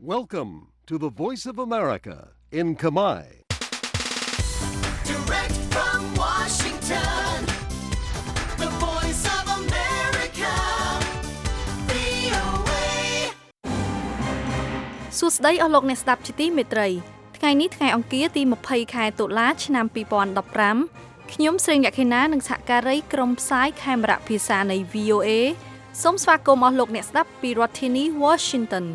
Welcome to the Voice of America in Khmer. Direct from Washington, the Voice of America, VOA. សួស្តីអស់លោកអ្នកស្ដាប់ជាទីមេត្រីថ្ងៃនេះថ្ងៃអង្គារទី20ខែតុលាឆ្នាំ2015ខ្ញុំស្រីញ៉ាខេណានិងសហការីក្រុមផ្សាយខេមរៈភាសានៃ VOA សូមស្វាគមន៍អស់លោកអ្នកស្ដាប់ពីរដ្ឋធានី Washington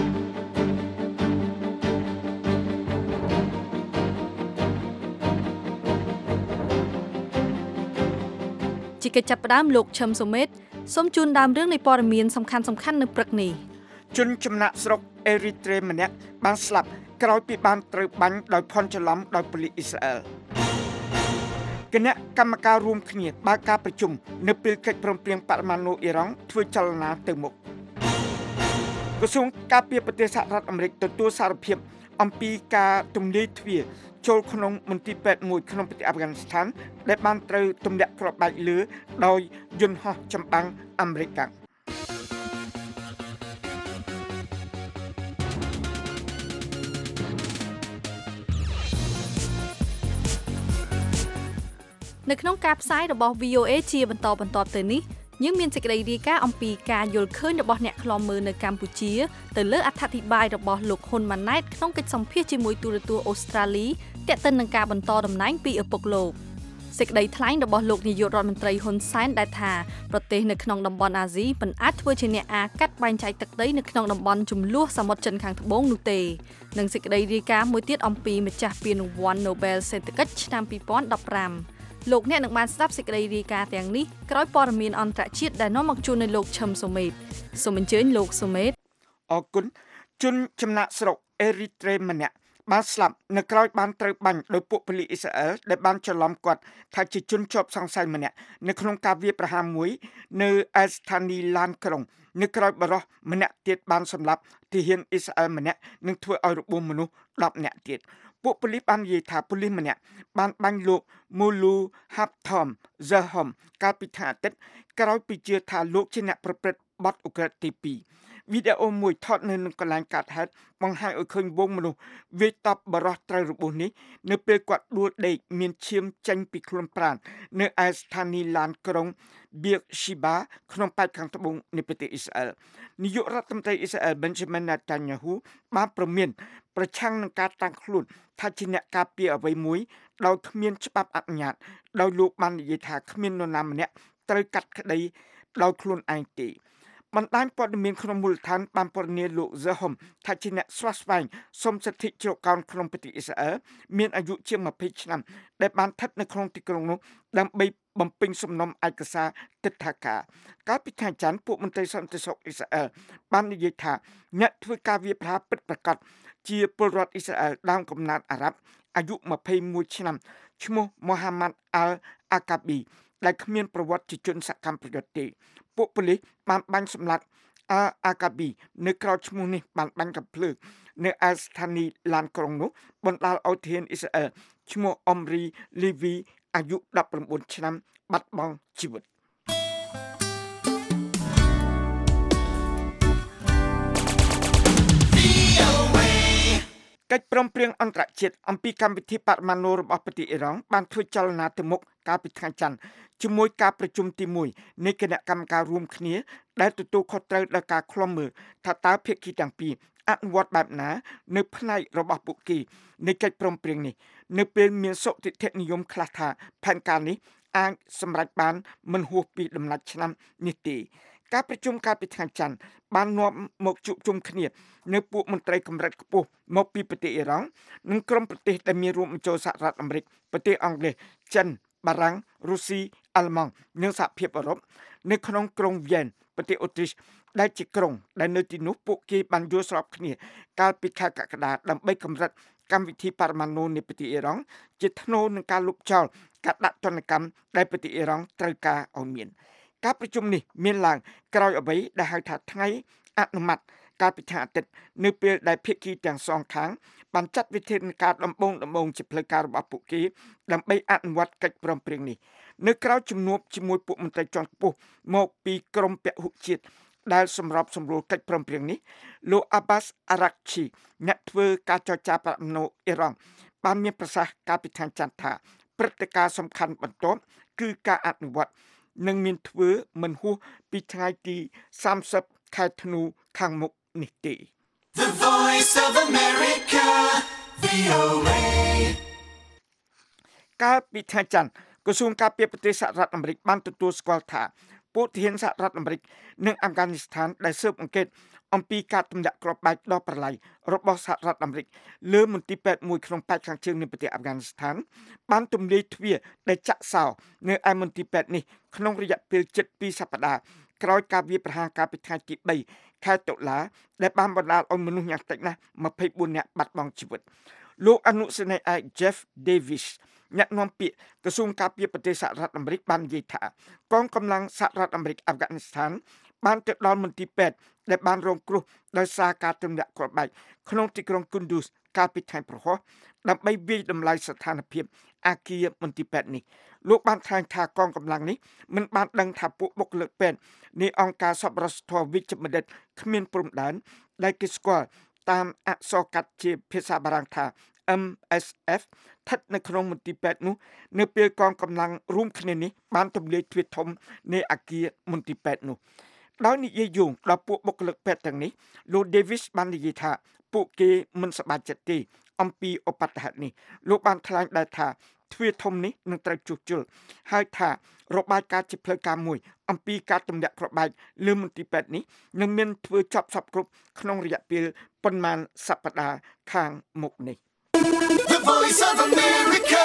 ជាកិច្ចចាប់ផ្ដើមលោកឈឹមសុមេតសូមជូនដើមរឿងនៃព័ត៌មានសំខាន់ៗនៅព្រឹកនេះជនចំណាក់ស្រុកអេរីត្រេម្នាក់បានស្លាប់ក្រោយពីបានត្រូវបាញ់ដោយភ័ន្តច្រឡំដោយប៉ូលីសអ៊ីស្រាអែលគណៈកម្មការរួមគ្នាបើកការប្រជុំនៅពេលកិច្ចព្រមព្រៀងបរិមាណូអ៊ីរ៉ង់ធ្វើចលនាទៅមុខក្រសួងការពារប្រទេសសហរដ្ឋអាមេរិកទទួលសារភាពអំពីការទម្លាយទ្វារចូលក្នុងមន្ទីរពេទ្យមួយក្នុងប្រទេសអាហ្វហ្គានីស្ថានដែលបានត្រូវទម្លាក់គ្រាប់បែកលើដោយយន្តហោះចម្បាំងអាមេរិកនៅក្នុងការផ្សាយរបស់ VOA ជាបន្តបន្ទាប់ទៅនេះយើងមានសេចក្តីរាយការណ៍អំពីការយល់ឃើញរបស់អ្នកខ្លំមើលនៅកម្ពុជាទៅលើអត្ថាធិប្បាយរបស់លោកហ៊ុនម៉ាណែតក្នុងកិច្ចសម្ភាសជាមួយទូរទស្សន៍អូស្ត្រាលីទាក់ទិននឹងការបន្តតំណែងពីឪពុកលោកសេចក្តីថ្លែងរបស់លោកនាយករដ្ឋមន្ត្រីហ៊ុនសែនដែលថាប្រទេសនៅក្នុងតំបន់អាស៊ីមិនអាចធ្វើជាអ្នកអាកាត់បែងចែកទឹកដីនៅក្នុងតំបន់ចំនួនសមុទ្រចិនខាងត្បូងនោះទេនិងសេចក្តីរាយការណ៍មួយទៀតអំពីម្ចាស់ពានរង្វាន់ Nobel សេដ្ឋកិច្ចឆ្នាំ2015លោកអ្នកនឹងបានស្ដាប់សេចក្តីរាយការណ៍ទាំងនេះក្រោយព័ត៌មានអន្តរជាតិដែលនាំមកជូននៅលោកឈឹមសុមេតសូមអញ្ជើញលោកសុមេតអរគុណជនចំណាក់ស្រុកអេរីត្រេម្នាក់បានស្លាប់នៅក្រោយបានត្រូវបាញ់ដោយពួកប៉ូលីសអ៊ីស្រាអែលដែលបានច្រឡំគាត់ថាជាជនជាប់សង្ស័យម្នាក់នៅក្នុងការវាយប្រហារមួយនៅឯស្ថានីយ៍ឡានក្រុងនៅក្រោយបរិសុទ្ធម្នាក់ទៀតបានសម្លាប់ទាហានអ៊ីស្រាអែលម្នាក់និងធ្វើឲ្យរបួសមនុស្ស10នាក់ទៀតពួកប៉ូលីសបាននិយាយថាប៉ូលីសម្នាក់បានបាញ់លោក Mulu Haptom Zahom កាលពីថ្ងៃអាទិត្យក្រោយពីជឿថាលោកជាអ្នកប្រព្រឹត្តបទឧក្រិដ្ឋទី2វីដេអូមួយថតនៅនឹងកន្លែងកើតហេតុបង្ហាញឲ្យឃើញវងមនុស្សវាយតប់បរិសុទ្ធត្រូវរបួសនេះនៅពេលគាត់ដួលដេកមានឈាមចេញពីខ្លួនប្រាណនៅឯស្ថានីយ៍ឡានក្រុង Beersheba ក្នុងប៉ែកខាងត្បូងនៃប្រទេសអ៊ីស្រាអែលនាយករដ្ឋមន្ត្រីអ៊ីស្រាអែល Benjamin Netanyahu បានប្រមានប្រឆាំងនឹងការតាំងខ្លួនថាជាអ្នកការពារអ្វីមួយដោយគ្មានច្បាប់អនុញ្ញាតដោយលោកបាននិយាយថាគ្មាននរណាម្នាក់ត្រូវកាត់ក្តីដោយខ្លួនឯងទេបណ្ដាញព័ត៌មានក្នុងមូលដ្ឋានបានពណ៌នាលោក Zahom ថាជាអ្នកស្វាស្វែងសុំសិទ្ធិជ្រកកោនក្នុងប្រទេសអ៊ីស្រាអែលមានអាយុជាង20ឆ្នាំដែលបានស្ថិតនៅក្នុងទីក្រុងនោះដើម្បីបំពេញសំណុំឯកសារទិដ្ឋាការកាលពីថ្ងៃច័ន្ទពួកមន្ត្រីសន្តិសុខអ៊ីស្រាអែលបាននិយាយថាអ្នកធ្វើការវាយប្រហារពិតប្រាកដជាពលរដ្ឋអ៊ីស្រាអែលដើមកំណើតអារ៉ាប់អាយុ21ឆ្នាំឈ្មោះ Mohammad al-Aqabi ដែលគ្មានប្រវត្តិជាជនសកម្មប្រយុទ្ធទេពួកប៉ូលីសបានបាញ់សម្លាប់អាកាប៊ីនៅក្រៅឈ្មោះនេះបានបាញ់កាំភ្លើងនៅឯស្ថានីយ៍ឡានក្រុងនោះបណ្ដាលឲ្យទាហានអ៊ីស្រាអែលឈ្មោះអ៊ុមរីលីវីអាយុ19ឆ្នាំបាត់បង់ជីវិតកិច្ចព្រមព្រៀងអន្តរជាតិអំពីកម្មវិធីបរិមាណូរបស់ប្រទេសអ៊ីរ៉ង់បានធ្វើចលនាទៅមុខកាលពីថ្ងៃច័ន្ទជាមួយការប្រជុំទី1នៃគណៈកម្មការរួមគ្នាដែលទទួលខុសត្រូវដល់ការឃ្លាំមើលថាតើភាគីទាំងពីរអនុវត្តបែបណានៅផ្នែករបស់ពួកគេនៃកិច្ចព្រមព្រៀងនេះនៅពេលមានសុតិធិនិយមខ្លះថាផែនការនេះអាចសម្រេចបានមិនហួសពីដំណាច់ឆ្នាំនេះទេការប្រជុំកាលពីថ្ងៃច័ន្ទបាននាំមកជួបជុំគ្នានៅពួកមន្ត្រីកម្រិតខ្ពស់មកពីប្រទេសអ៊ីរ៉ង់និងក្រុមប្រទេសដែលមានរួមបញ្ចូលសហរដ្ឋអាមេរិកប្រទេសអង់គ្លេសចិនបារាំងរុស្ស៊ីអាល្លឺម៉ង់និងសហភាពអឺរ៉ុបនៅក្នុងក្រុងវៀនប្រទេសអូទ្រីសដែលជាក្រុងដែលនៅទីនោះពួកគេបានយល់ស្របគ្នាកាលពីខែកក្កដាដើម្បីកម្រិតកម្មវិធីបរិមាណូនៃប្រទេសអ៊ីរ៉ង់ជាថ្នូរនឹងការលុបចោលការដាក់ទណ្ឌកម្មដែលប្រទេសអ៊ីរ៉ង់ត្រូវការឲ្យមានការប្រជុំនេះមានឡើងក្រោយអ្វីដែលហៅថាថ្ងៃអនុម័តកាលពីថ្ងៃអាទិត្យនៅពេលដែលភាគីទាំងសងខាងបានចាត់វិធានការដំបូងជាផ្លូវការរបស់ពួកគេដើម្បីអនុវត្តកិច្ចព្រមព្រៀងនេះនៅក្រៅជំនួបជាមួយពួកមន្ត្រីជាន់ខ្ពស់មកពីក្រមពហុជាតិដែលសម្របសម្រួលកិច្ចព្រមព្រៀងនេះលោក Abbas Araghchi អ្នកធ្វើការចរចាប្រណូអ៊ីរ៉ង់បានមានប្រសាសន៍កាលពីថ្ងៃច័ន្ទថាព្រឹត្តិការណ៍សំខាន់បន្ទាប់គឺការអនុវត្តនឹងមានធ្វើមិនហួសពីថ្ងៃទី30ខែធ្នូខាងមុខនេះទេ The Voice of America, VOA. កាលពីថ្ងៃច័ន្ទក្រសួងការពារប្រទេសសហរដ្ឋអាមេរិកបានទទួលស្គាល់ថាពួកទាហានសហរដ្ឋអាមេរិកនិងអាហ្វហ្គានីស្ថានដែលស៊ើបអង្កេតអំពីការទម្លាក់គ្រាប់បែកដ៏ប្រឡាយរបស់សហរដ្ឋអាមេរិកលើមន្ទីរពេទ្យមួយក្នុងប៉ែកខាងជើងនៃប្រទេសអាហ្វហ្គានីស្ថានបានទម្លាយទ្វារដែលចាក់សោនៅឯមន្ទីរពេទ្យនេះក្នុងរយៈពេលជិត2សប្តាហ៍ក្រោយការវាយប្រហារកាលពីថ្ងៃទី3ខែតុលាដែលបានបណ្ដាលឲ្យមនុស្សយ៉ាងតិចណាស់24នាក់បាត់បង់ជីវិតលោកអនុសេនីយ៍ឯក Jeff Davis អ្នកនាំពាក្យក្រសួងការពារប្រទេសសហរដ្ឋអាមេរិកបាននិយាយថាកងកម្លាំងសហរដ្ឋអាមេរិកអាហ្វហ្គានីស្ថានបានទៅដល់មន្ទីរពេទ្យដែលបានរងគ្រោះដោយសារការទម្លាក់គ្រាប់បែកក្នុងទីក្រុង Kunduz កាលពីថ្ងៃប្រហោះដើម្បីវិយតម្លៃស្ថានភាពអគារមន្ទីរពេទ្យនេះលោកបានថ្លែងថាកងកម្លាំងនេះមិនបានដឹងថាពួកបុគ្គលិកពេទ្យនៃអង្គការសប្បុរសធម៌វិជ្ជបណ្ឌិតគ្មានព្រំដែនដែលគេស្គាល់តាមអក្សរកាត់ជាភាសាបារាំងថា MSF ស្ថិតនៅក្នុងមន្ទីរពេទ្យនោះនៅពេលកងកម្លាំងរួមគ្នានេះបានទម្លាយទ្វារធំនៃអគារមន្ទីរពេទ្យនោះដោយនិយាយយោងដល់ពួកបុគ្គលិកពេទ្យទាំងនេះលោក Davis បាននិយាយថាពួកគេមិនសប្បាយចិត្តទេអំពីឧបទ្ទហេតុនេះលោកបានថ្លែងដែរថាទ្វារធំនេះនឹងត្រូវជួសជុលហើយថារបាយការណ៍ជាផ្លូវការមួយអំពីការទម្លាក់គ្រាប់បែកលើមន្ទីរពេទ្យនេះនឹងមានធ្វើចប់សពគ្រប់ក្នុងរយៈពេលប៉ុន្មានសប្តាហ៍ខាងមុខនេះ The Voice of America,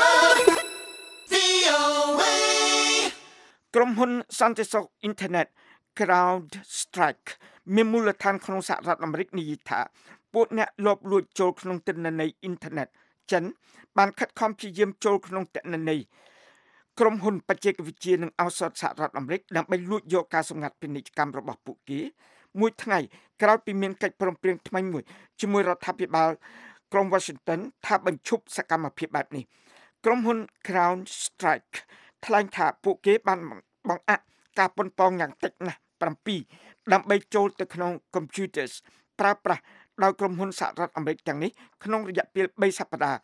VOA. ក្រុមហ៊ុនសន្តិសុខអ៊ីនធឺណិត CrowdStrike មានមូលដ្ឋានក្នុងសហរដ្ឋអាមេរិកនិយាយថាពួកអ្នកលបលួចចូលក្នុងទិន្នន័យអ៊ីនធឺណិតចិនបានខិតខំព្យាយាមចូលក្នុងទិន្នន័យក្រុមហ៊ុនបច្ចេកវិទ្យានិងឱសថសហរដ្ឋអាមេរិកដើម្បីលួចយកការសម្ងាត់ពាណិជ្ជកម្មរបស់ពួកគេមួយថ្ងៃក្រោយពីមានកិច្ចព្រមព្រៀងថ្មីមួយជាមួយរដ្ឋាភិបាលក្រុង Washington ថាបញ្ឈប់សកម្មភាពបែបនេះក្រុមហ៊ុន CrowdStrike ថ្លែងថាពួកគេបានបង្អាក់ការប៉ុនប៉ងយ៉ាងតិចណាស់7ដើម្បីចូលទៅក្នុង computers ប្រើប្រាស់ដោយក្រុមហ៊ុនសហរដ្ឋអាមេរិកទាំងនេះក្នុងរយៈពេល3សប្តាហ៍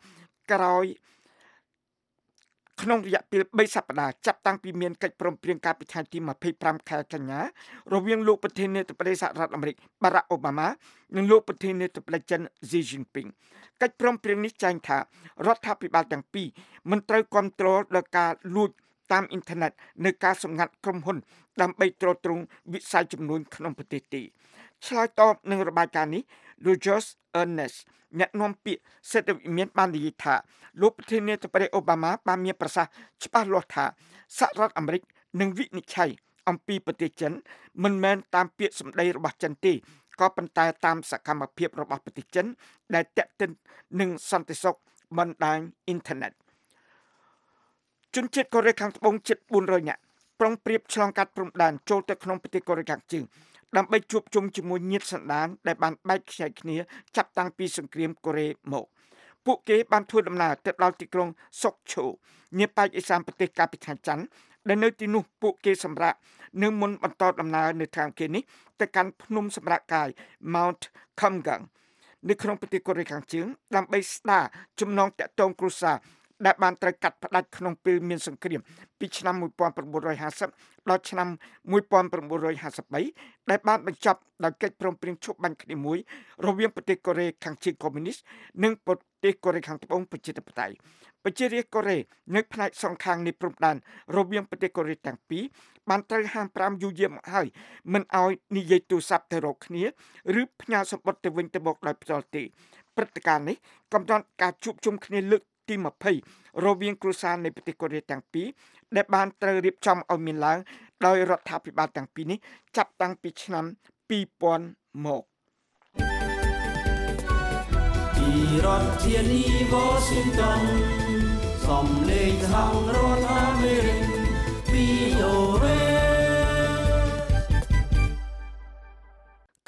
ចាប់តាំងពីមានកិច្ចព្រមព្រៀងកាលពីថ្ងៃទី25ខែកញ្ញារវាងលោកប្រធានាធិបតីសហរដ្ឋអាមេរិក Barack Obama និងលោកប្រធានាធិបតីចិន Xi Jinping កិច្ចព្រមព្រៀងនេះចែងថារដ្ឋាភិបាលទាំងពីរមិនត្រូវគ្រប់គ្រងដល់ការលួចតាមអ៊ីនធឺណិតនៅការសម្ងាត់ក្រុមហ៊ុនដើម្បីទ្រទ្រង់វិស័យចំនួនក្នុងប្រទេសទេឆ្លើយតបនឹងរបាយការណ៍នេះលោក Josh Earnest អ្នកនាំពាក្យសេដ្ឋវិមានបាននិយាយថាលោកប្រធានាធិបតីអូបាម៉ាបានមានប្រសាសន៍ច្បាស់លាស់ថាសហរដ្ឋអាមេរិកនឹងវិនិច្ឆ័យអំពីប្រទេសចិនមិនមែនតាមពាក្យសម្ដីរបស់ចិនទេក៏ប៉ុន្តែតាមសកម្មភាពរបស់ប្រទេសចិនដែលទាក់ទិននឹងសន្តិសុខបណ្ដាញអ៊ីនធឺណិតជនជាតិកូរ៉េខាងត្បូងជិត400នាក់ប្រុងប្រៀបឆ្លងកាត់ព្រំដែនចូលទៅក្នុងប្រទេសកូរ៉េខាងជើងដើម្បីជួបជុំជាមួយញាតិសន្តានដែលបានបែកខ្ញែកគ្នាចាប់តាំងពីសង្គ្រាមកូរ៉េមកពួកគេបានធ្វើដំណើរទៅដល់ទីក្រុងសុកឈូនាប៉ែកឦសានប្រទេសកាលពីថ្ងៃច័ន្ទដែលនៅទីនោះពួកគេសម្រាកនៅមុនបន្តដំណើរនៅខាងគេនេះទៅកាន់ភ្នំសម្រាកកាយ Mount Kumgang នៅក្នុងប្រទេសកូរ៉េខាងជើងដើម្បីស្ដារចំណងទាក់ទងគ្រួសារដែលបានត្រូវកាត់ផ្តាច់ក្នុងពេលមានសង្គ្រាមពីឆ្នាំ1950ដល់ឆ្នាំ1953ដែលបានបញ្ចប់ដោយកិច្ចព្រមព្រៀងឈប់បាញ់គ្នាមួយរវាងប្រទេសកូរ៉េខាងជើងកុម្មុយនីសនិងប្រទេសកូរ៉េខាងត្បូងប្រជាធិបតេយ្យប្រជារាស្ត្រកូរ៉េនៅផ្នែកសងខាងនៃព្រំដែនរវាងប្រទេសកូរ៉េទាំងពីរបានត្រូវហាម5យូរយាមហើយមិនឲ្យនិយាយទូរស័ព្ទទៅរកគ្នាឬផ្ញើសម្បត្តិទៅវិញទៅមកដោយផ្ទាល់ទេព្រឹត្តិការណ៍នេះកំណត់ការជួបជុំគ្នាលើកទី20រវាងគ្រួសារនៃប្រទេសកូរ៉េទាំងពីរដែលបានត្រូវរៀបចំឲ្យមានឡើងដោយរដ្ឋាភិបាលទាំងពីរនេះចាប់តាំងពីឆ្នាំ2000មកពីរដ្ឋធានី Washington សំឡេងសហរដ្ឋអាមេរិក VOA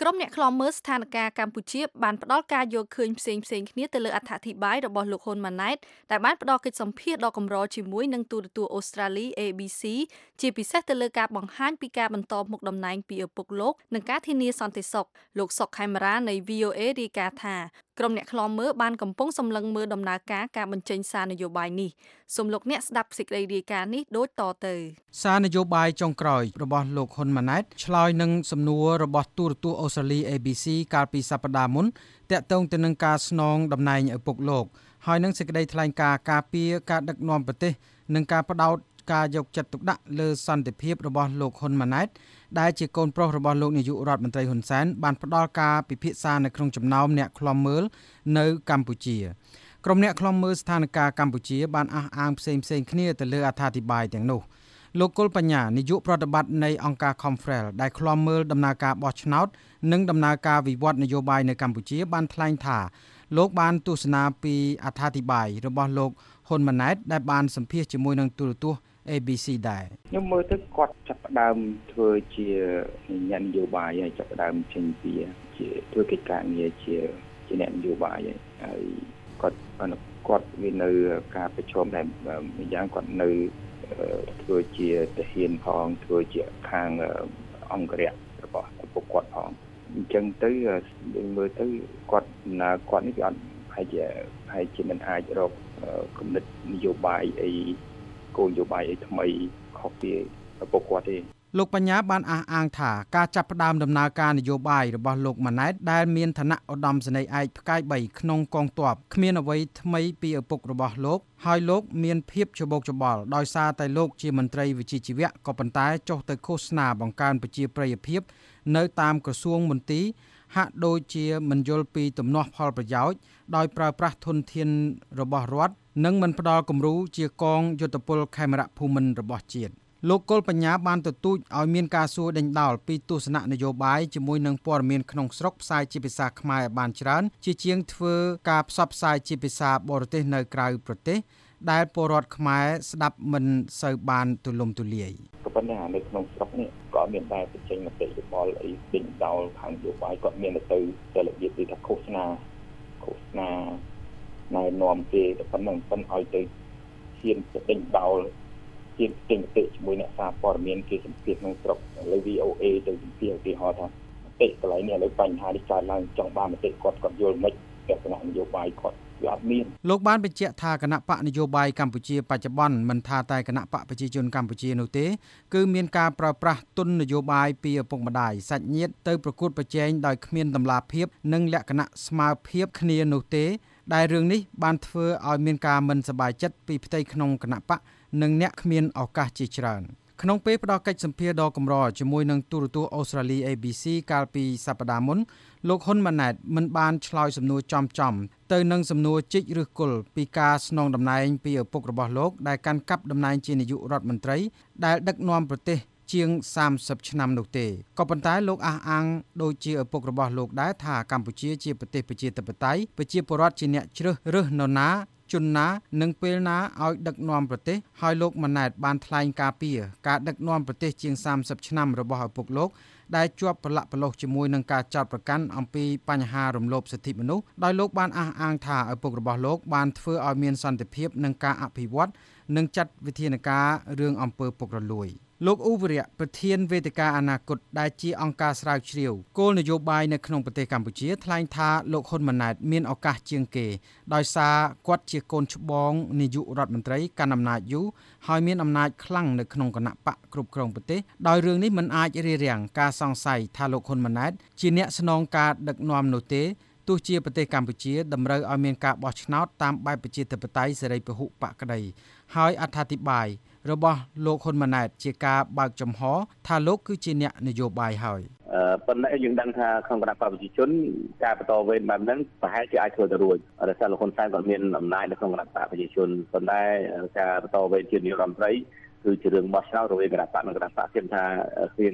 ក្រុមអ្នកខ្លំមើលស្ថានភាពកម្ពុជាបានផ្ដល់ការយល់ឃើញផ្សេងៗគ្នាទៅលើអត្ថាធិប្បាយរបស់លោកហ៊ុនម៉ាណែតដែលបានផ្ដល់កិច្ចសម្ភាសន៍ដ៏កម្រជាមួយនឹងទូរទស្សន៍អូស្ត្រាលី ABC ជាពិសេសទៅលើការបង្ហាញពីការបន្តមុខតំណែងពីឪពុកលោកនិងការធានាសន្តិសុខលោកសុកខេមរានៃ VOA រាយការណ៍ថាក្រុមអ្នកខ្លំមើលបានកំពុងសម្លឹងមើលដំណើរការបញ្ចេញសារនយោបាយនេះសូមលោកអ្នកស្ដាប់សេចក្តីរាយការណ៍នេះដូចតទៅសារនយោបាយចុងក្រោយរបស់លោកហ៊ុនម៉ាណែតឆ្លើយនឹងសំណួររបស់ទូរទស្សន៍អូស្ត្រាលី ABC កាលពីសប្តាហ៍មុនទាក់ទងទៅនឹងការស្នងតំណែងឪពុកលោកហើយនឹងសេចក្តីថ្លែងការណ៍ការពារការដឹកនាំប្រទេសនិងការផ្ដោតការយកចិត្តទុកដាក់លើសន្តិភាពរបស់លោកហ៊ុនម៉ាណែតដែលជាកូនប្រុសរបស់លោកនាយករដ្ឋមន្ត្រីហ៊ុនសែនបានផ្ដល់ការពិភាក្សានៅក្នុងចំណោមអ្នកឃ្លាំមើលនៅកម្ពុជាក្រុមអ្នកឃ្លាំមើលស្ថានភាពកម្ពុជាបានអះអាងផ្សេងៗគ្នាទៅលើអត្ថាធិប្បាយទាំងនោះលោកកុលបញ្ញានាយកប្រតិបត្តិនៃអង្គការ Confrel ដែលឃ្លាំមើលដំណើរការបោះឆ្នោតនិងដំណើរការវិវត្តនយោបាយនៅកម្ពុជាបានថ្លែងថាលោកបានទស្សនាពីអត្ថាធិប្បាយរបស់លោកហ៊ុនម៉ាណែតដែលបានសម្ភាសជាមួយនឹងទូរទស្សន៍ ABC ដែរខ្ញុំមើលទៅគាត់ចាប់ផ្ដើមធ្វើជាអ្នកនយោបាយហើយចាប់ផ្ដើមចេញពីជាធ្វើកិច្ចការងារជាអ្នកនយោបាយហើយគាត់មាននៅការប្រជុំដែលម្យ៉ាងគាត់នៅធ្វើជាទាហានផងធ្វើជាខាងអង្គរៈរបស់ពុកគាត់ផងអញ្ចឹងទៅមើលទៅគាត់នេះវាអត់ហើយជាមិនអាចរកគំនិតនយោបាយអីគោលនយោបាយអីថ្មីខុសពីពុកគាត់ទេលោកបញ្ញាបានអះអាងថាការចាប់ផ្ដើមដំណើរការនយោបាយរបស់លោកម៉ាណែតដែលមានឋានៈឧត្តមសេនីយ៍ឯកផ្កាយ3ក្នុងកងទ័ពគ្មានអ្វីថ្មីពីឪពុករបស់លោកហើយលោកមានភាពច្បោកច្បល់ដោយសារតែលោកជាមន្ត្រីវិជ្ជាជីវៈក៏ប៉ុន្តែចុះទៅឃោសនាបង្កើនប្រជាប្រិយភាពនៅតាមក្រសួងមន្ទីរហាក់ដូចជាមិនយល់ពីទំនាស់ផលប្រយោជន៍ដោយប្រើប្រាស់ធនធានរបស់រដ្ឋនិងមិនផ្ដល់គំរូជាកងយុទ្ធពលខេមរៈភូមិន្ទរបស់ជាតិលោកកុលបញ្ញាបានទទូចឲ្យមានការសួរដេញដោលពីទស្សនៈនយោបាយជាមួយនឹងព័ត៌មានក្នុងស្រុកផ្សាយជាភាសាខ្មែរឲ្យបានច្រើនជាជាងធ្វើការផ្សព្វផ្សាយជាភាសាបរទេសនៅក្រៅប្រទេសដែលពលរដ្ឋខ្មែរស្ដាប់មិនសូវបានទូលំទូលាយក៏ប៉ុន្តែនៅក្នុងស្រុកនេះក៏មានតែបញ្ចេញមតិយោបល់អីដេញដោលខាងនយោបាយគាត់មានទៅរបៀបទីថាឃោសនាណែនាំគេតែប៉ុណ្្នឹងប៉ុន្តែឲ្យទៅឈានទៅដេញដោលជាទិញតិជាមួយអ្នកសារព័ត៌មានគេសម្ភាសក្នុងស្រុកលើ VOA ទៅសម្ភាសឧទាហរណ៍ថាតិកន្លែងនេះឥឡូវបញ្ហានេះកើតឡើងចង់បានមតិគាត់យល់មិនទស្សនៈនយោបាយគាត់វាអត់មានលោកបានបញ្ជាក់ថាគណៈបកនយោបាយកម្ពុជាបច្ចុប្បន្នមិនថាតែគណៈបកប្រជាជនកម្ពុជានោះទេគឺមានការប្រើប្រាស់ទុននយោបាយពីឪពុកម្ដាយសាច់ញាតិទៅប្រកួតប្រជែងដោយគ្មានតម្លាភាពនិងលក្ខណៈស្មើភាពគ្នានោះទេដែលរឿងនេះបានធ្វើឲ្យមានការមិនសប្បាយចិត្តពីផ្ទៃក្នុងគណៈបកនិងអ្នកគ្មានឱកាសជាច្រើនក្នុងពេលផ្ដល់កិច្ចសម្ភាសន៍ដ៏កម្រជាមួយនឹងទូរទស្សន៍អូស្ត្រាលី ABC កាលពីសប្តាហ៍មុនលោកហ៊ុនម៉ាណែតមិនបានឆ្លើយសំណួរចំទៅនឹងសំណួរជីកឬគល់ពីការស្នងតំណែងពីឪពុករបស់លោកដែលកាន់កាប់តំណែងជានាយករដ្ឋមន្ត្រីដែលដឹកនាំប្រទេសជាង30ឆ្នាំនោះទេក៏ប៉ុន្តែលោកអះអាងដូចជាឪពុករបស់លោកដែរថាកម្ពុជាជាប្រទេសប្រជាធិបតេយ្យប្រជាពលរដ្ឋជាអ្នកជ្រើសរើសនរណាជនណានិងពេលណាឲ្យដឹកនាំប្រទេសហើយលោកម៉ាណែតបានថ្លែងការពារការដឹកនាំប្រទេសជាង30ឆ្នាំរបស់ឪពុកលោកដែលជាប់ប្រឡាក់ប្រឡោះជាមួយនឹងការចោទប្រកាន់អំពីបញ្ហារំលោភសិទ្ធិមនុស្សដោយលោកបានអះអាងថាឪពុករបស់លោកបានធ្វើឲ្យមានសន្តិភាពនិងការអភិវឌ្ឍនិងចាត់វិធានការរឿងអំពើពុករលួយលោកអ៊ូវរៈប្រធានវេទិកាអនាគតដែលជាអង្គការស្រាវជ្រាវគោលនយោបាយនៅក្នុងប្រទេសកម្ពុជាថ្លែងថាលោកហ៊ុនម៉ាណែតមានឱកាសជាងគេដោយសារគាត់ជាកូនច្បងនាយករដ្ឋមន្ត្រីកាន់អំណាចយូរហើយមានអំណាចខ្លាំងនៅក្នុងគណៈបកគ្រប់គ្រងប្រទេសដោយរឿងនេះមិនអាចរារាំងការសង្ស័យថាលោកហ៊ុនម៉ាណែតជាអ្នកស្នងការដឹកនាំនោះទេទោះជាប្រទេសកម្ពុជាតម្រូវឲ្យមានការបោះឆ្នោតតាមបែបប្រជាធិបតេយ្យសេរីពហុបកក្តីហើយអត្ថាធិប្បាយរបស់លោកហ៊ុនម៉ាណែតជាការបើកចំហថាលោកគឺជាអ្នកនយោបាយហើយប៉ុន្តែយើងដឹងថាក្នុងគណៈបកប្រជាជនការបន្តវេនបែបហ្នឹងប្រហែលជាអាចធ្វើទៅរួចដោយសារលោកហ៊ុនសែនគាត់មានអំណាចនៅក្នុងគណៈបកប្រជាជនប៉ុន្តែការបន្តវេនជានាយករដ្ឋមន្ត្រីគឺជារឿងបោះឆ្នោតរវាងគណៈបកនិងគណៈបកខ្ញុំថាគ្មាន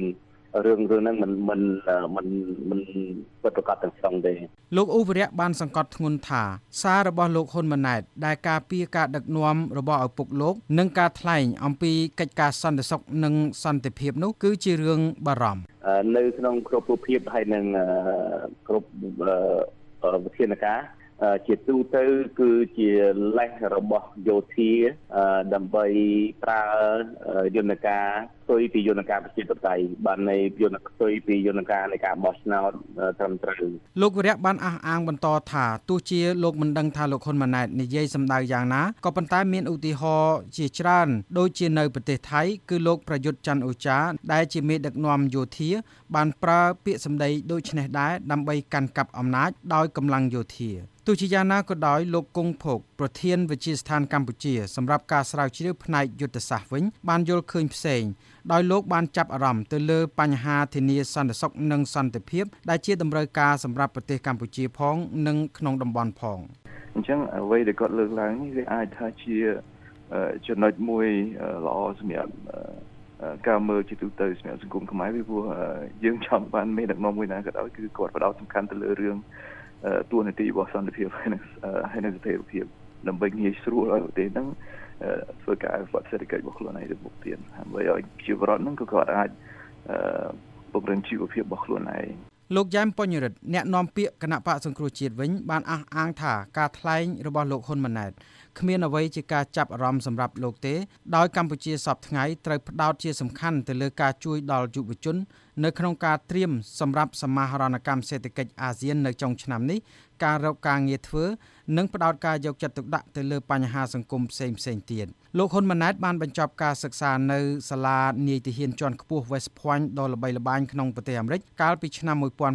រឿងហ្នឹងមិនពិតប្រាកដទាំងស្រុងទេលោកអ៊ូវរៈបានសង្កត់ធ្ងន់ថាសាររបស់លោកហ៊ុនម៉ាណែតដែលការពារការដឹកនាំរបស់ឪពុកលោកនិងការថ្លែងអំពីកិច្ចការសន្តិសុខនិងសន្តិភាពនោះគឺជារឿងបារម្ភនៅក្នុងគ្រប់រូបភាពហើយនឹងគ្រប់វិធានការជាទូទៅគឺជាលេសរបស់យោធាដើម្បីប្រើយន្តការផ្ទុយពីយន្តការប្រជាធិបតេយ្យបាននៃយន្តផ្ទុយពីយន្តការនៃការបោះឆ្នោតត្រឹមត្រូវលោកវរៈបានអះអាងបន្តថាទោះជាលោកមិនដឹងថាលោកហ៊ុនម៉ាណែតនិយាយសម្ដៅយ៉ាងណាក៏ប៉ុន្តែមានឧទាហរណ៍ជាច្រើនដូចជានៅប្រទេសថៃគឺលោកប្រយុទ្ធច័ន្ទអូចាដែលជាមេដឹកនាំយោធាបានប្រើពាក្យសម្ដីដូចនេះដែរដើម្បីកាន់កាប់អំណាចដោយកម្លាំងយោធាទោះជាយ៉ាងណាក៏ដោយលោកគង់ភោគប្រធានវិទ្យាស្ថានកម្ពុជាសម្រាប់ការស្រាវជ្រាវផ្នែកយុទ្ធសាស្ត្រវិញបានយល់ឃើញផ្សេងដោយលោកបានចាប់អារម្មណ៍ទៅលើបញ្ហាធានាសន្តិសុខនិងសន្តិភាពដែលជាតម្រូវការសម្រាប់ប្រទេសកម្ពុជាផងនិងក្នុងតំបន់ផងអញ្ចឹងអ្វីដែលគាត់លើកឡើងនេះវាអាចថាជាចំណុចមួយល្អសម្រាប់ការមើលជាទូទៅសម្រាប់សង្គមខ្មែរពីព្រោះយើងចង់បានមេដឹកនាំមួយណាក៏ដោយគឺគាត់ផ្ដោតសំខាន់ទៅលើរឿងតួនាទីរបស់សន្តិភាពហើយនិងស្ថិរភាពដើម្បីងាយស្រួលឲ្យប្រទេសហ្នឹងធ្វើការអភិវឌ្ឍសេដ្ឋកិច្ចរបស់ខ្លួនឯងទៅមុខទៀតហើយឲ្យជីវរដ្ឋហ្នឹងក៏គាត់អាចពង្រឹងជីវភាពរបស់ខ្លួនឯងលោកយ៉ែមពញ្ញរិទ្ធអ្នកនាំពាក្យគណៈបកសង្គ្រោះជាតិវិញបានអះអាងថាការថ្លែងរបស់លោកហ៊ុនម៉ាណែតគ្មានអ្វីជាការចាប់អារម្មណ៍សម្រាប់លោកទេដោយកម្ពុជាសពថ្ងៃត្រូវផ្ដោតជាសំខាន់ទៅលើការជួយដល់យុវជននៅក្នុងការត្រៀមសម្រាប់សមាហរណកម្មសេដ្ឋកិច្ចអាស៊ាននៅចុងឆ្នាំនេះការរកការងារធ្វើនិងផ្ដោតការយកចិត្តទុកដាក់ទៅលើបញ្ហាសង្គមផ្សេងៗទៀតលោកហ៊ុនម៉ាណែតបានបញ្ចប់ការសិក្សានៅសាលានាយទាហានជាន់ខ្ពស់ West Point ដ៏ល្បីល្បាញក្នុងប្រទេសអាមេរិកកាលពីឆ្នាំ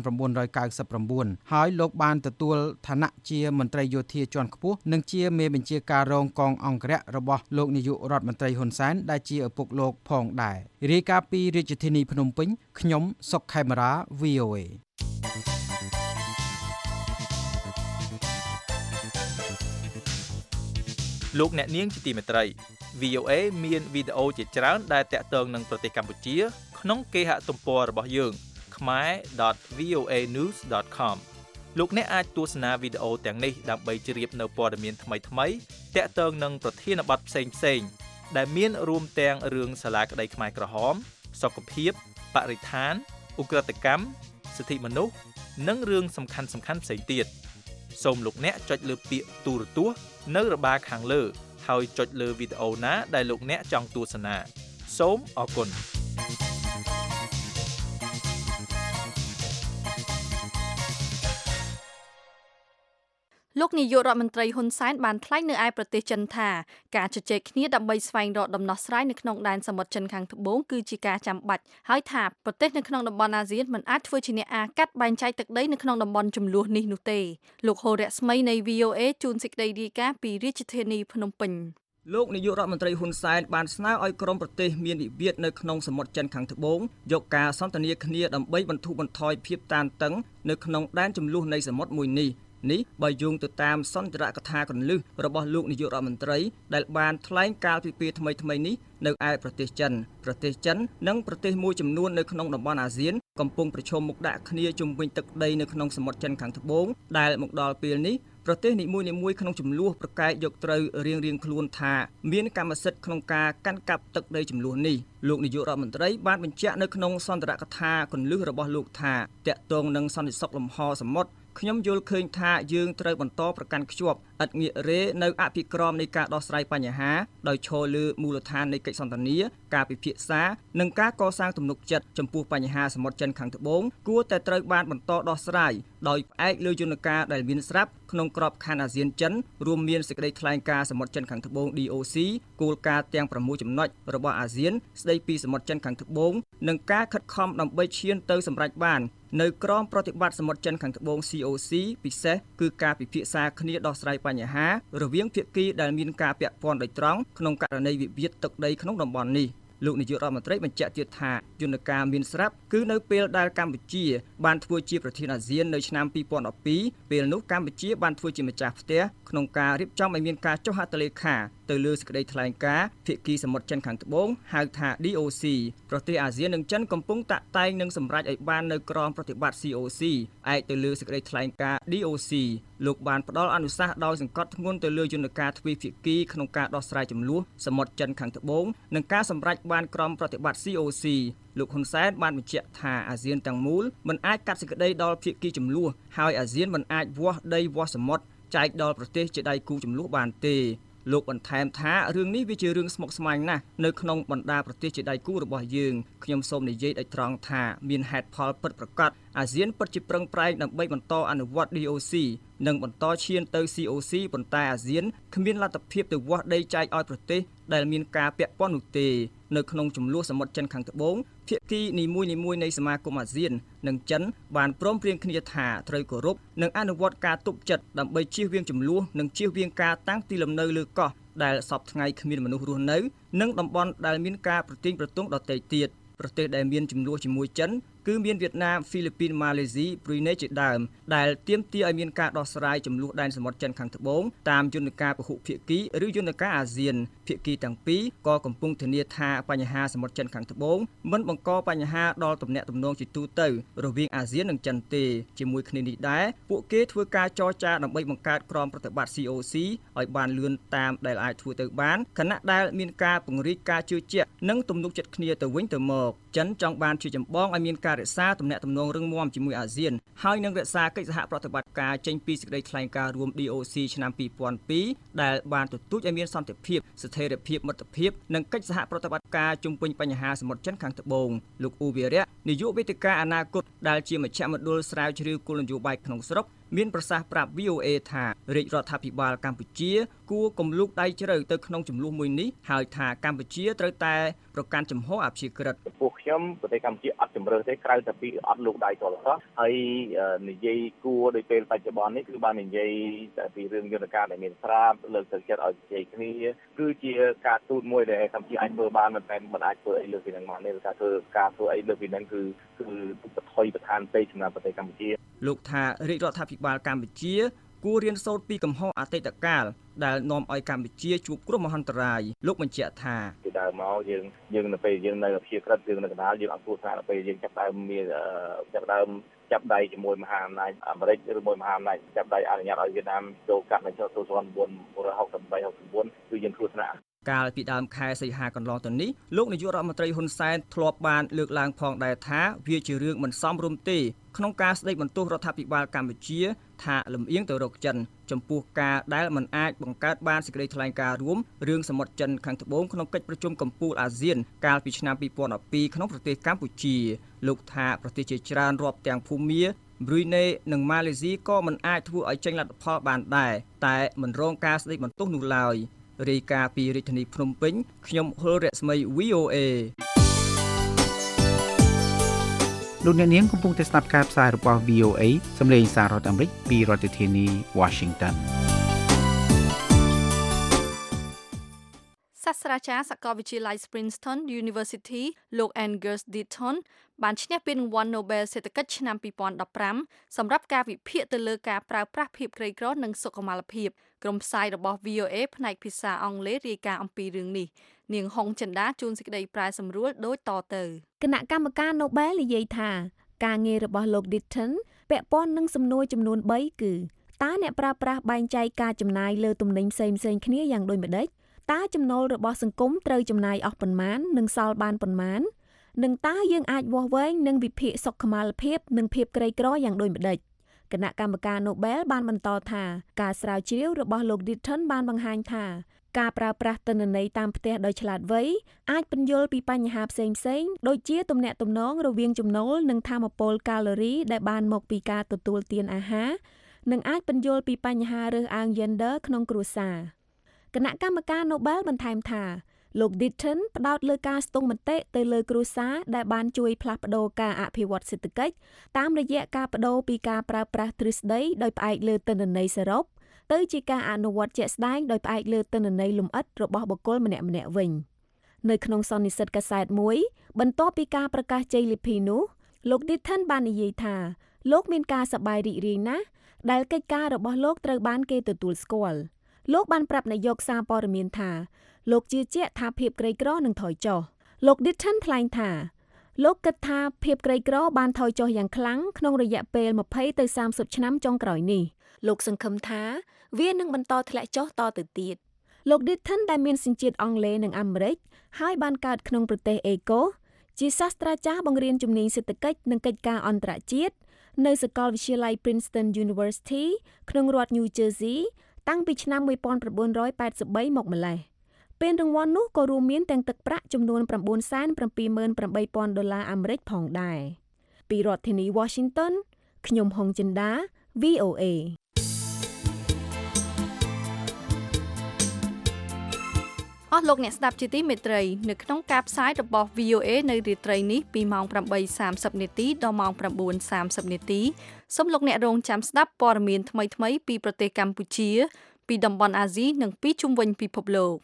1999ហើយលោកបានទទួលឋានៈជាមន្ត្រីយោធាជាន់ខ្ពស់និងជាមេបញ្ជាការរងកងអង្គរៈរបស់លោកនាយករដ្ឋមន្ត្រីហ៊ុនសែនដែលជាឪពុកលោកផងដែររាយការណ៍ពីរាជធានីភ្នំពេញខ្ញុំសុកខេមរា VOA លោកអ្នកនាងជាទីមេត្រី VOA មានវីដេអូជាច្រើនដែលតាក់ទងនឹងប្រទេសកម្ពុជាក្នុងគេហទំព័ររបស់យើង khmer.voanews.com លោកអ្នកអាចទស្សនាវីដេអូទាំងនេះដើម្បីជ្រាបនៅព័ត៌មានថ្មីៗតាក់ទងនឹងប្រធានបទផ្សេងៗដែលមានរួមទាំងរឿងសាលាក្តីខ្មែរក្រហមសុខភាពបរិស្ថានឧក្រិដ្ឋកម្មសិទ្ធិមនុស្សនិងរឿងសំខាន់ៗផ្សេងទៀតសូមលោកអ្នកចុចលើពាក្យទូរទស្សន៍នៅរបារខាងលើហើយចុចលើវីដេអូណាដែលលោកអ្នកចង់ទស្សនាសូមអរគុណលោកនាយករដ្ឋមន្ត្រីហ៊ុនសែនបានថ្លែងនៅឯប្រទេសចិនថាការជជែកគ្នាដើម្បីស្វែងរកដំណោះស្រាយនៅក្នុងដែនសមុទ្រចិនខាងត្បូងគឺជាការចាំបាច់ហើយថាប្រទេសនៅក្នុងតំបន់អាស៊ានមិនអាចធ្វើជាអ្នកអាកាត់បែងចែកទឹកដីនៅក្នុងតំបន់ចំនួននេះនោះទេលោកហូរៈស្មីនៃ VOA ជូនសេចក្តីរាយការណ៍ពីរាជធានីភ្នំពេញលោកនាយករដ្ឋមន្ត្រីហ៊ុនសែនបានស្នើឲ្យក្រុមប្រទេសមានវិវាទនៅក្នុងសមុទ្រចិនខាងត្បូងយកការសន្ទនាគ្នាដើម្បីបន្ធូរបន្ថយភាពតានតឹងនៅក្នុងដែនជម្លោះនៃសមុទ្រមួយនេះបើយោងទៅតាមសន្ទរកថាកន្លឹះរបស់លោកនាយករដ្ឋមន្ត្រីដែលបានថ្លែងកាលពីពេលថ្មីៗនេះនៅឯប្រទេសចិននិងប្រទេសមួយចំនួននៅក្នុងតំបន់អាស៊ានកំពុងប្រឈមមុខដាក់គ្នាជុំវិញទឹកដីនៅក្នុងសមុទ្រចិនខាងត្បូងដែលមកដល់ពេលនេះប្រទេសនីមួយៗក្នុងចំនួនប្រកែកយកត្រូវរៀងខ្លួនថាមានកម្មសិទ្ធិក្នុងការកាន់កាប់ទឹកដីចំនួននេះលោកនាយករដ្ឋមន្ត្រីបានបញ្ជាក់នៅក្នុងសន្ទរកថាកន្លឹះរបស់លោកថាតាក់ទងនឹងសន្តិសុខលំហសមុទ្រខ្ញុំយល់ឃើញថាយើងត្រូវបន្តប្រកាន់ខ្ជាប់ឥតងាករេនៅអភិក្រមនៃការដោះស្រាយបញ្ហាដោយឈរលើមូលដ្ឋាននៃកិច្ចសន្ទនាការពិភាក្សានិងការកសាងទំនុកចិត្តចំពោះបញ្ហាសមុទ្រចិនខាងត្បូងគួរតែត្រូវបានបន្តដោះស្រាយដោយផ្អែកលើយន្តការដែលមានស្រាប់ក្នុងក្របខ័ណ្ឌអាស៊ានចិនរួមមានសេចក្តីថ្លែងការណ៍សមុទ្រចិនខាងត្បូង DOC គោលការណ៍ទាំង6ចំណុចរបស់អាស៊ានស្តីពីសមុទ្រចិនខាងត្បូងនិងការខិតខំដើម្បីឈានទៅសម្រេចបាននៅក្រមប្រតិបត្តិសមុទ្រចិនខាងត្បូង COC ពិសេសគឺការពិភាក្សាគ្នាដោះស្រាយបញ្ហារវាងភាគីដែលមានការពាក់ព័ន្ធដោយត្រង់ក្នុងករណីវិវាទទឹកដីក្នុងតំបន់នេះលោកនាយករដ្ឋមន្ត្រីបញ្ជាក់ទៀតថាយន្តការមានស្រាប់គឺនៅពេលដែលកម្ពុជាបានធ្វើជាប្រធានអាស៊ាននៅឆ្នាំ2012ពេលនោះកម្ពុជាបានធ្វើជាម្ចាស់ផ្ទះក្នុងការរៀបចំឲ្យមានការចុះហត្ថលេខាទៅលើសេចក្តីថ្លែងការណ៍ភាគីសមុទ្រចិនខាងត្បូងហៅថា DOC ប្រទេសអាស៊ាននិងចិនកំពុងតាក់តែងនឹងសម្រេចឲ្យបាននៅក្រមប្រតិបត្តិ COC ឯកទៅលើសេចក្តីថ្លែងការណ៍ DOC លោកបានផ្ដល់អនុសាសន៍ដោយសង្កត់ធ្ងន់ទៅលើយន្តការទ្វេភាគីក្នុងការដោះស្រាយជម្លោះសមុទ្រចិនខាងត្បូងនិងការសម្រេចបានក្រមប្រតិបត្តិ COC លោកហ៊ុនសែនបានបញ្ជាក់ថាអាស៊ានទាំងមូលមិនអាចកាត់សេចក្តីដល់ភាគីជម្លោះហើយអាស៊ានមិនអាចវាស់ដីវាស់សមុទ្រចែកដល់ប្រទេសជាដៃគូជម្លោះបានទេលោកបន្ថែមថារឿងនេះវាជារឿងស្មុគស្មាញណាស់នៅក្នុងបណ្ដាប្រទេសជាដៃគូរបស់យើងខ្ញុំសូមនិយាយឲ្យត្រង់ថាមានហេតុផលពិតប្រាកដអាស៊ានពិតជាប្រឹងប្រែងដើម្បីបន្តអនុវត្ត DOC និងបន្តឈានទៅ COC ប៉ុន្តែអាស៊ានគ្មានលទ្ធភាពទៅវាស់ដីចែកឲ្យប្រទេសដែលមានការពាក់ព័ន្ធនោះទេនៅក្នុងចំនួនសមុទ្រចិនខាងត្បូងភាគីនីមួយៗនៃសមាគមអាស៊ាននិងចិនបានព្រមព្រៀងគ្នាថាត្រូវគោរពនិងអនុវត្តការទប់ចិត្តដើម្បីជៀសវាងចំនួននិងជៀសវាងការតាំងទីលំនៅលើកោះដែលសពថ្ងៃគ្មានមនុស្សរស់នៅនិងតំបន់ដែលមានការប្រទាញប្រទង់ដទៃទៀតប្រទេសដែលមានចំនួនជាមួយចិនគឺមានវៀតណាមហ្វីលីពីនម៉ាឡេស៊ីប្រ៊ុយណេជាដើមដែលទាមទារឲ្យមានការដោះស្រាយចំនួនដែនសមុទ្រចិនខាងត្បូងតាមយន្តការពហុភាគីឬយន្តការអាស៊ានភាគីទាំងពីរក៏កំពុងធានាថាបញ្ហាសមុទ្រចិនខាងត្បូងមិនបង្កបញ្ហាដល់ទំនាក់ទំនងជាទូទៅរវាងអាស៊ាននិងចិនទេជាមួយគ្នានេះដែរពួកគេធ្វើការចរចាដើម្បីបង្កើតក្រមប្រតិបត្តិ COC ឲ្យបានលឿនតាមដែលអាចធ្វើទៅបានខណៈដែលមានការពង្រីកការជឿជាក់និងទំនុកចិត្តគ្នាទៅវិញទៅមកចិនចង់បានជាចម្បងឲ្យមានការរក្សាទំនាក់ទំនងរឹងមាំជាមួយអាស៊ានហើយនឹងរក្សាកិច្ចសហប្រតិបត្តិការចេញពីសេចក្តីថ្លែងការណ៍រួម DOC ឆ្នាំ2002ដែលបានទទូចឲ្យមានសន្តិភាពស្ថិរភាពមិត្តភាពនិងកិច្ចសហប្រតិបត្តិការជុំវិញបញ្ហាសមុទ្រចិនខាងត្បូងលោកអ៊ូវីរៈនាយកវេទិកាអនាគតដែលជាមជ្ឈមណ្ឌលស្រាវជ្រាវគោលនយោបាយក្នុងស្រុកមានប្រសាសន៍ប្រាប់ VOA ថារាជរដ្ឋាភិបាលកម្ពុជាគួរគំលូកដៃជ្រៅទៅក្នុងចំនួនមួយនេះហើយថាកម្ពុជាត្រូវតែប្រកាន់ជំហរអព្យាក្រឹតពួកខ្ញុំប្រទេសកម្ពុជាអត់ជំរឿសទេក្រៅតែពីអត់លូកដៃទាល់សោះហើយនិយាយគួរដោយពេលបច្ចុប្បន្ននេះគឺបាននិយាយតែពីរឿងយន្តការដែលមានស្រាប់លើកទឹកចិត្តឲ្យជ័យគ្នាគឺជាការទូតមួយដែលកម្ពុជាអាចធ្វើបានមិនមែនមិនអាចធ្វើអីលើពីនឹងមកនេះការធ្វើអីលើពីនឹងគឺបថុយប្រធានពេកសម្រាប់ប្រទេសកម្ពុជាលោកថារាជរដ្ឋាភិបាលកម្ពុជាគួររៀនសូត្រពីកំហុសអតីតកាលដែលនាំឲ្យកម្ពុជាជួបគ្រោះមហន្តរាយលោកបញ្ជាក់ថាពីដើមមកយើងនៅពេលយើងនៅអព្យាក្រឹតយើងនៅកណ្ដាលយើងអត់គួរថានៅពេលយើងចាប់ដើមចាប់ដៃជាមួយមហាអំណាចអាមេរិកឬមួយមហាអំណាចចាប់ដៃអនុញ្ញាតឲ្យវៀតណាមចូលកាត់នៅឆ្នាំ1968គឺយើងគ្រោះថ្នាក់កាលពីដើមខែសីហាកន្លងទៅនេះលោកនាយករដ្ឋមន្ត្រីហ៊ុនសែនធ្លាប់បានលើកឡើងផងដែរថាវាជារឿងមិនសមរម្យទេក្នុងការស្ដីបន្ទោសរដ្ឋាភិបាលកម្ពុជាថាលំអៀងទៅរកចិនចំពោះការដែលមិនអាចបង្កើតបានសេចក្តីថ្លែងការណ៍រួមរឿងសមុទ្រចិនខាងត្បូងក្នុងកិច្ចប្រជុំកំពូលអាស៊ានកាលពីឆ្នាំ2012ក្នុងប្រទេសកម្ពុជាលោកថាប្រទេសជាច្រើនរាប់ទាំងភូមាប្រ៊ុយណេនិងម៉ាឡេស៊ីក៏មិនអាចធ្វើឲ្យចេញលទ្ធផលបានដែរតែមិនរងការស្ដីបន្ទោសនោះឡើយរាយការណ៍ពីរាជធានីភ្នំពេញខ្ញុំហុលរស្មី VOA លោកអ្នកនាងកំពុងតែស្ដាប់ការផ្សាយរបស់ VOA សម្លេងសាររដ្ឋអាមេរិកពីរដ្ឋធានី Washington សាស្ត្រាចារ្យសាកលវិទ្យាល័យ Princeton University លោក Angus Deaton បានឈ្នះពានរង្វាន់ Nobel សេដ្ឋកិច្ចឆ្នាំ2015សម្រាប់ការវិភាគទៅលើការប្រើប្រាស់ភាពក្រីក្រនិងសុខុមាលភាពក្រុមផ្សាយរបស់ VOA ផ្នែកភាសាអង់គ្លេសរាយការណ៍អំពីរឿងនេះនាងហុងចិន្តាជួនសេចក្តីប្រែសម្រួលដូចតទៅគណៈកម្មការ Nobel និយាយថាការងាររបស់លោក Deaton ពាក់ព័ន្ធនឹងសំណួរចំនួន3គឺតើអ្នកប្រើប្រាស់បែងចែកការចំណាយលើទំនិញផ្សេងៗគ្នាយ៉ាងដូចម្តេចតើចំណូលរបស់សង្គមត្រូវចំណាយអស់ប៉ុន្មាននិងសល់បានប៉ុន្មាននិងតើយើងអាចវាស់វែងនិងវិភាគសុខុមាលភាពនិងភាពក្រីក្រយ៉ាងដូចម្តេចគណៈកម្មការ Nobel បានបន្តថាការស្រាវជ្រាវរបស់លោក Deaton បានបង្ហាញថាការប្រើប្រាស់ទិន្នន័យតាមផ្ទះដោយឆ្លាតវៃអាចពន្យល់ពីបញ្ហាផ្សេងៗដូចជាទំនាក់ទំនងរវាងចំណូលនិងថាមពលកាឡូរីដែលបានមកពីការទទួលទានអាហារនិងអាចពន្យល់ពីបញ្ហារើសអើង gender ក្នុងគ្រួសារគណៈកម្មការ Nobel បន្ថែមថាលោក Deaton ផ្ដោតលើការស្ទង់មតិទៅលើគ្រួសារដែលបានជួយផ្លាស់ប្ដូរការអភិវឌ្ឍសេដ្ឋកិច្ចតាមរយៈការប្ដូរពីការប្រើប្រាស់ទ្រឹស្ដីដោយផ្អែកលើទិន្នន័យសរុបទៅជាការអនុវត្តជាក់ស្ដែងដោយផ្អែកលើទិន្នន័យលម្អិតរបស់បុគ្គលម្នាក់ៗវិញនៅក្នុងសន្និសីទកាសែតមួយបន្ទាប់ពីការប្រកាសជ័យលាភីនោះលោក Deaton បាននិយាយថាលោកមានការសប្បាយរីករាយណាស់ដែលកិច្ចការរបស់លោកត្រូវបានគេទទួលស្គាល់លោកបានប្រាប់នាយកសារព័ត៌មានថាលោកជឿជាក់ថាភាពក្រីក្រនឹងថយចុះលោក Ditton ថ្លែងថាលោកគិតថាភាពក្រីក្របានថយចុះយ៉ាងខ្លាំងក្នុងរយៈពេល20ទៅ30ឆ្នាំចុងក្រោយនេះលោកសង្ឃឹមថាវានឹងបន្តធ្លាក់ចុះតទៅទៀតលោក Ditton ដែលមានសញ្ជាតិអង់គ្លេសនិងអាមេរិកហើយបានកើតក្នុងប្រទេសអេកូសជាសាស្ត្រាចារ្យបង្រៀនជំនាញសេដ្ឋកិច្ចនិងកិច្ចការអន្តរជាតិនៅសាកលវិទ្យាល័យ Princeton University ក្នុងរដ្ឋ New Jersey តាំងពីឆ្នាំ1983មកម្ល៉េះពេលរង្វាន់នោះក៏រួមមានទាំងទឹកប្រាក់ចំនួន$978,000 អាមេរិកផងដែរពីរដ្ឋធានី Washington ខ្ញុំហុងចិន្តា VOA អស់លោកអ្នកស្ដាប់ជាទីមេត្រីនៅក្នុងការផ្សាយរបស់ VOA នៅរាត្រីនេះពីម៉ោង 8:30 នាទីដល់ម៉ោង 9:30 នាទីសូមលោកអ្នករងចាំស្ដាប់ព័ត៌មានថ្មីៗពីប្រទេសកម្ពុជាពីតំបន់អាស៊ីនិងពីជុំវិញពិភពលោក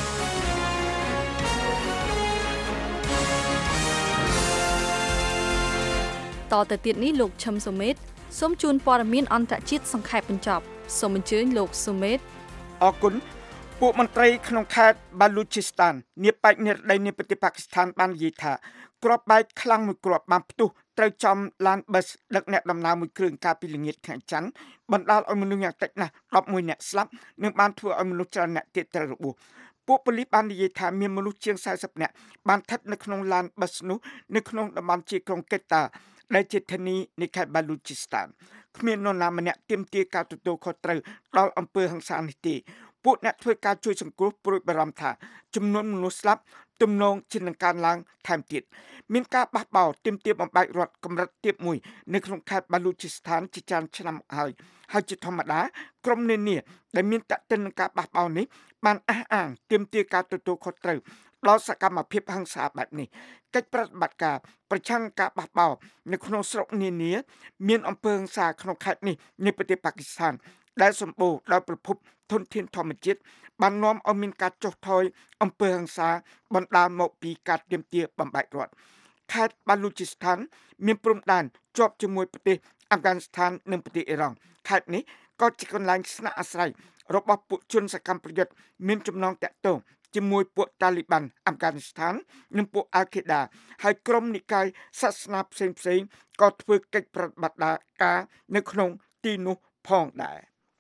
តទៅទៀតនេះលោកឈឹមសុមេតសូមជូនព័ត៌មានអន្តរជាតិសង្ខេបបញ្ចប់សូមអញ្ជើញលោកសុមេតអរគុណពួកមន្ត្រីក្នុងខេត្ត Balochistan នាប៉ែកនិរដីនៃប្រទេសប៉ាគីស្ថានបាននិយាយថាគ្រាប់បែកខ្លាំងមួយគ្រាប់បានផ្ទុះត្រូវចំឡានប៊ឺសដឹកអ្នកដំណើរមួយគ្រឿងកាលពីល្ងាចថ្ងៃច័ន្ទបណ្ដាលឲ្យមនុស្សយ៉ាងតិចណាស់11នាក់ស្លាប់និងបានធ្វើឲ្យមនុស្សច្រើនអ្នកទៀតត្រូវរបួសពួកប៉ូលីសបាននិយាយថាមានមនុស្សជាង40នាក់បានស្ថិតនៅក្នុងឡានប៊ឺសនោះនៅក្នុងតំបន់ជាក្រុងកេតាដែលជាធានីនៃខេត្ត Balochistan គ្មាននរណាម្នាក់ទាមទារការទទួលខុសត្រូវដល់អំពើហិង្សានេះទេពួកអ្នកធ្វើការជួយសង្គ្រោះព្រួយបារម្ភថាចំនួនមនុស្សស្លាប់ទំនងជានឹងកើនឡើងថែមទៀតមានការបះបោរទាមទារបំបែករដ្ឋកម្រិតទាបមួយនៅក្នុងខេត្ត Balochistan ជាច្រើនឆ្នាំហើយជាធម្មតាក្រុមនានាដែលមានតេតិននឹងការបះបោរនេះបានអះអាងទាមទារការទទួលខុសត្រូវដល់សកម្មភាពហិង្សាបែបនេះកិច្ចប្រតិបត្តិការប្រឆាំងការបះបោរនៅក្នុងស្រុកនានាមានអំពើហិង្សាក្នុងខេត្តនេះនៃប្រទេសប៉ាគីស្ថានដែលសម្បូរដោយប្រភពធនធានធម្មជាតិបាននាំឲ្យមានការចុះថយអំពើហិង្សាបណ្ដាលមកពីការទាមទារបំបែករដ្ឋខេត្ត Balochistan មានព្រំដែនជាប់ជាមួយប្រទេសអាហ្វហ្គានីស្ថាននិងប្រទេសអ៊ីរ៉ង់ខេត្តនេះក៏ជាកន្លែងស្នាក់អាស្រ័យរបស់ពួកជនសកម្មប្រយុទ្ធមានចំណងតាក់ទងជាមួយពួកតាលីបានអាហ្វហ្គានីស្ថាននិងពួកអាល់ខេដាហើយក្រុមនិកាយសាសនាផ្សេងៗក៏ធ្វើកិច្ចប្រតិបត្តិការនៅក្នុងទីនោះផងដែរ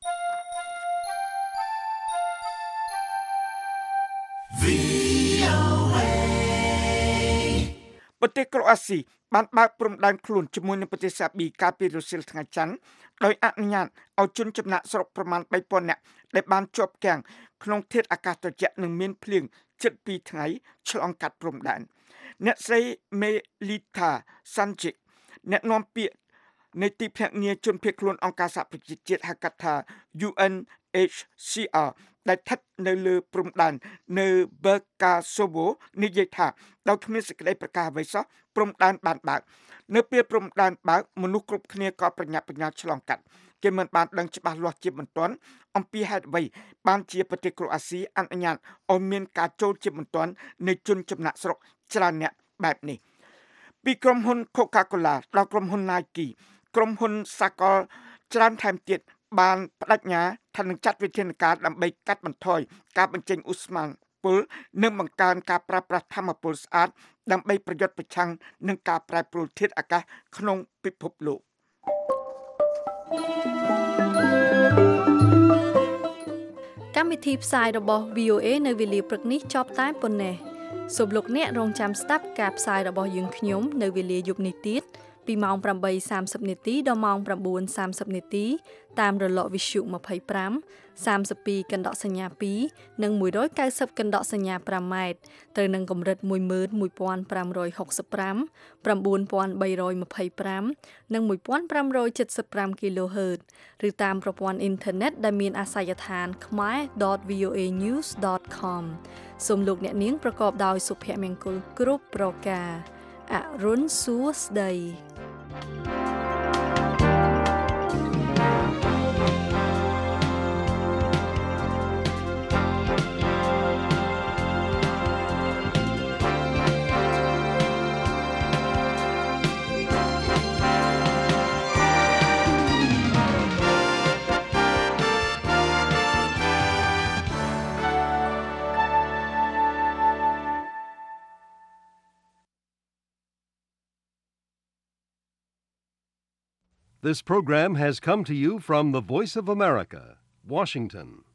ប្រទេសក្រូអាស៊ីបានបើកព្រំដែនខ្លួនជាមួយនឹងប្រទេសសាប៊ីកាលពីរសៀលថ្ងៃច័ន្ទដោយអនុញ្ញាតឲ្យជនចំណាក់ស្រុកប្រមាណ 3,000 នាក់ដែលបានជាប់គាំងក្នុងធាតុអាកាសត្រជាក់និងមានភ្លៀងជិត2ថ្ងៃឆ្លងកាត់ព្រំដែនអ្នកស្រីមេលីថាសាន់ជិកអ្នកនាំពាក្យនៃទីភ្នាក់ងារជនភៀសខ្លួនអង្គការសហប្រជាជាតិហៅកាត់ថា UNHCR ដែលស្ថិតនៅលើព្រំដែននៅបឺកាសូវូនិយាយថាដោយគ្មានសេចក្តីប្រកាសអ្វីសោះព្រំដែនបានបើកនៅពេលព្រំដែនបើកមនុស្សគ្រប់គ្នាក៏ប្រញាប់ប្រញាល់ឆ្លងកាត់គេមិនបានដឹងច្បាស់លាស់ជាបន្ទាន់អំពីហេតុអ្វីបានជាប្រទេសក្រូអាស៊ីអនុញ្ញាតឲ្យមានការចូលជាបន្ទាន់នៃជនចំណាក់ស្រុកច្រើនអ្នកបែបនេះពីក្រុមហ៊ុន Coca-Cola ដល់ក្រុមហ៊ុន Nike ក្រុមហ៊ុនសាកលច្រើនថែមទៀតបានបដិញ្ញាថានឹងចាត់វិធានការដើម្បីកាត់បន្ថយការបញ្ចេញឧស្ម័នពុលនិងបង្កើនការប្រើប្រាស់ថាមពលស្អាតដើម្បីប្រយុទ្ធប្រឆាំងនឹងការប្រែប្រួលធាតុអាកាសក្នុងពិភពលោកកម្មវិធីផ្សាយរបស់ VOA នៅវេលាព្រឹកនេះចប់តែប៉ុណ្ណេះសូមលោកអ្នករងចាំស្ដាប់ការផ្សាយរបស់យើងខ្ញុំនៅវេលាយប់នេះទៀតពីម៉ោង 8:30 នាទីដល់ម៉ោង 9:30 នាទីតាមរលកវិទ្យុ25 32កណ្ដកសញ្ញា2និង190កណ្ដកសញ្ញា5ម៉ែត្រត្រូវនឹងកម្រិត 11565 9325 និង 1575 kHz ឬតាមប្រព័ន្ធអ៊ីនធឺណិតដែលមានអាសយដ្ឋាន khmer.voanews.com សូមលោកអ្នកនាងប្រកបដោយសុភមង្គលគ្រប់ប្រការអរុនសួស្តី This program has come to you from the Voice of America, Washington.